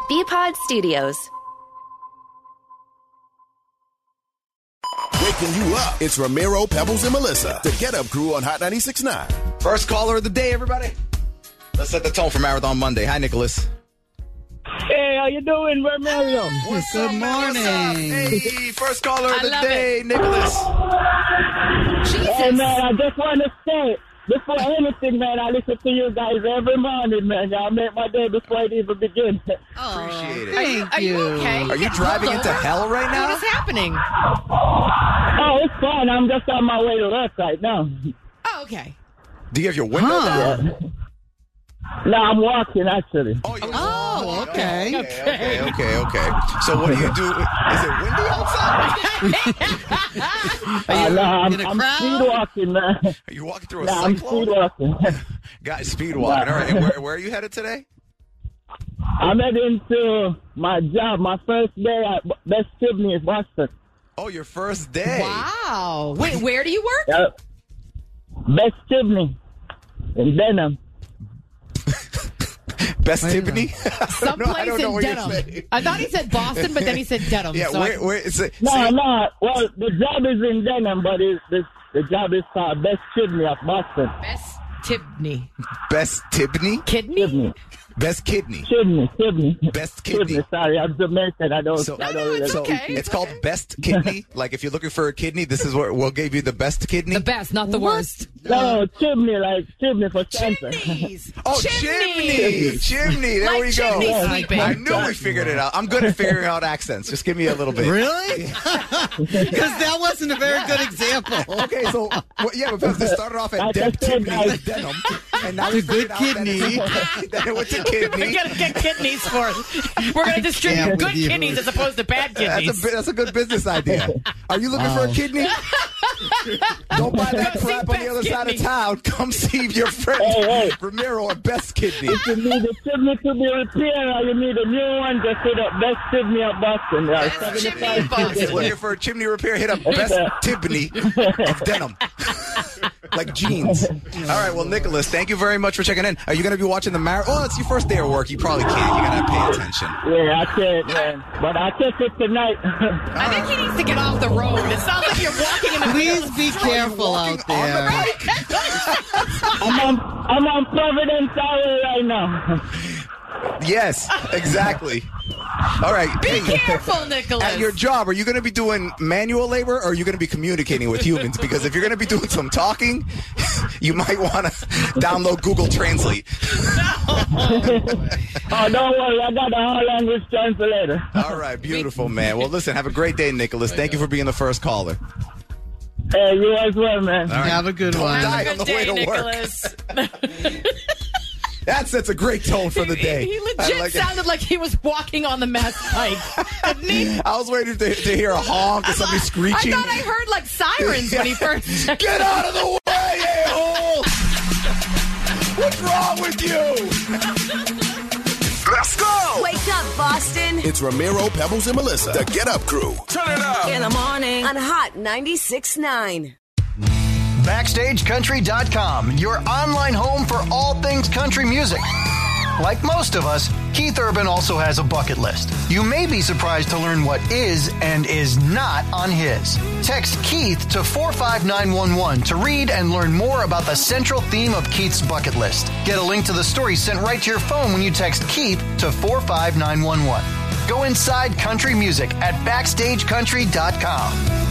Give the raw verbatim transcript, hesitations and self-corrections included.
B-Pod Studios. Waking you up. It's Ramiro, Pebbles, and Melissa. The Get Up Crew on Hot ninety-six point nine. First caller of the day, everybody. Let's set the tone for Marathon Monday. Hi, Nicholas. Hey, how you doing, Ramiro? What's Good up, man? morning. What's up? Hey, first caller of I the love day, Nicholas. Hey, man, I just want to say, before anything, man, I listen to you guys every morning, man. Y'all make my day before it even begins. Appreciate it. Thank Are you you. okay? Are you Get driving pulled into over? hell right now? What is happening? Oh, it's fine. I'm just on my way to work right now. Oh, okay. Do you have your window Huh. down? No, I'm walking, actually. Oh, you're Oh, okay. okay, okay, okay, okay. So what do you do? Is it windy outside? Uh, no, I'm, in a I'm crowd? speed walking, man. Are you walking through a No, I'm cyclone? speed walking. Guys, speed walking. All right. And where, where are you headed today? I'm heading to my job, my first day at Best Sydney in Boston. Oh, your first day. Wow. Wait, where do you work? Yep. Best Sydney in Denham. Best Wait a Tiffany? Someplace in Denham. I thought he said Boston, but then he said Denham. Yeah, so where, I, where is it? No, see- no. Well, the job is in Denham, but it's, the, the job is called Best Sydney of Boston. Best Tibney. Best Tibney? Kidney? Sydney. Best kidney. Sydney. Sydney. Best kidney. Sydney. Sorry, I'm Jamaican. I don't. So- I No, don't no, really it's So okay. it's called Best Kidney. Like if you're looking for a kidney, this is where we'll give you the best kidney. The best, not the worst. No, chimney, like chimney for Santa. Chimneys. Oh, chimney, chimney. There Like we go. chimney Yeah. sweeping. I knew we figured it out. I'm good at figuring out accents. Just give me a little bit. Really? Because that wasn't a very good example. Okay, so well, yeah, because they started off at Like I Dead said, Kidney, guys. Denham, and now The we good figured out that kidney. it's- Then it went to We're kidney. going to get kidneys for it. We're going to distribute Yeah, good with you. kidneys as opposed to bad That's kidneys. a bi- that's a good business idea. Are you looking for a Wow. kidney? Don't buy that Go see crap on the Best other side of Kidney. town. Come see your friend Hey, hey. Ramiro at Best Kidney. If you need the chimney to be repaired or you need a new one, just hit up Best Sydney of Boston. There are Best Chimney seventy-five in Boston. Looking for a chimney repair? Hit up Best Tibney of Denham. Like jeans. All right, well, Nicholas, thank you very much for checking in. Are you going to be watching the marathon? Oh, it's your first day of work. You probably can't. You got to pay attention. Yeah, I can't, man. But I'll catch it tonight. I think he needs to get off the road. It sounds like you're walking in the Please be careful out there. I'm on, I'm on Providence Highway right now. Yes, exactly. All right. Be hey, careful, Nicholas. at your job, are you going to be doing manual labor or are you going to be communicating with humans? Because if you're going to be doing some talking, you might want to download Google Translate. Oh, don't worry. I got the whole language translator. All right, beautiful, man. Well, listen, have a great day, Nicholas. Thank you for being the first caller. Hey, you as well, man. All right. Have a good Don't one. die Have a on the good way day, to work. Nicholas. That sets a great tone for the day. He, he I legit like it. sounded like he was walking on the Mass Pike. Didn't he? I was waiting to, to hear a honk or somebody screeching. I thought I heard like sirens when he first. Get out of the way, a-hole! What's wrong with you? Let's go! Wake up, Boston. It's Ramiro, Pebbles, and Melissa. The Get Up Crew. Turn it up! In the morning. On Hot ninety-six point nine. Backstage Country dot com, your online home for all things country music. Like most of us, Keith Urban also has a bucket list. You may be surprised to learn what is and is not on his. Text Keith to four five nine one one to read and learn more about the central theme of Keith's bucket list. Get a link to the story sent right to your phone when you text Keith to four five nine one one. Go inside country music at Backstage Country dot com.